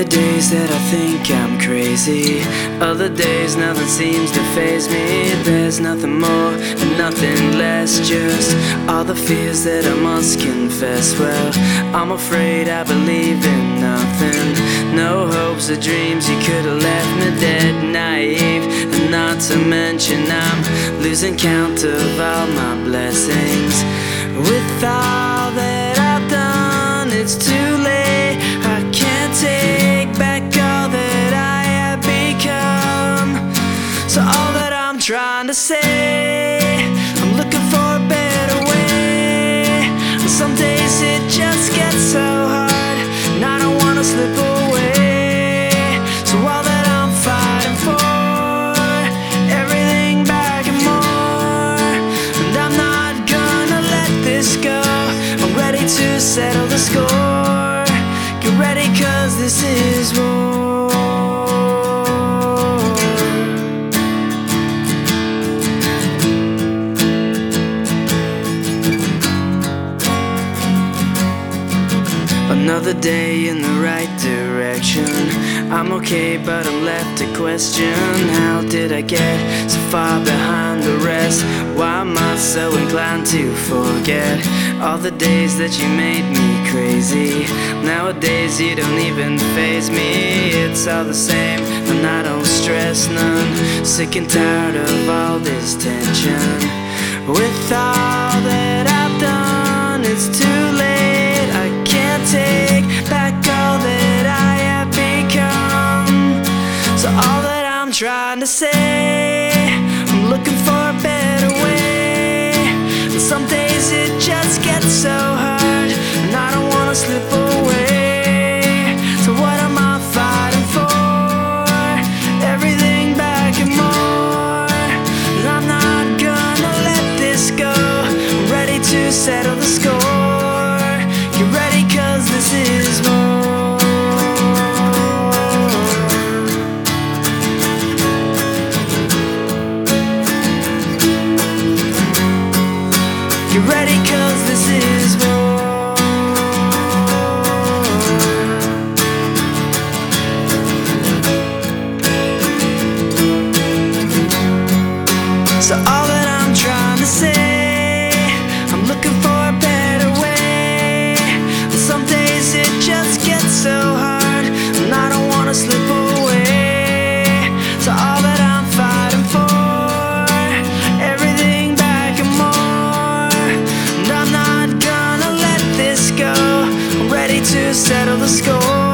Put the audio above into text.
are days that I think I'm crazy. Other days nothing seems to faze me. There's nothing more and nothing less, just all the fears that I must confess. Well, I'm afraid I believe in nothing. No hopes or dreams, you could have left me dead naive. And not to mention I'm losing count of all my blessings. With all that I've done, it's too late. I can't take back all that I have become. So all that I'm trying to say, I'm looking for a better way. Some days it just gets so hard, and I don't wanna slip away. So all that I'm fighting for, everything back and more. And I'm not gonna let this go. I'm ready to settle the score. Get ready, 'cause this is war. Another day in the right direction. I'm okay, but I'm left to question, how did I get so far behind the rest? Why am I so inclined to forget all the days that you made me crazy? Nowadays you don't even faze me. It's all the same and I don't stress none. Sick and tired of all this tension. With all that I've done, it's too late. I can't take back all that I have become. So all that I'm trying to say, I'm looking for a better way. And some days it just gets so hard, and I don't wanna slip away. So what am I fighting for? Everything back and more. And I'm not gonna let this go. I'm ready to settle the score. Get ready, 'cause this is war. Get ready, 'cause this is war. So all that I'm trying to say, I'm looking for a better way. Some days it just gets so hard, and I don't wanna slip away. So all that I'm fighting for, everything back and more. And I'm not gonna let this go. I'm ready to settle the score.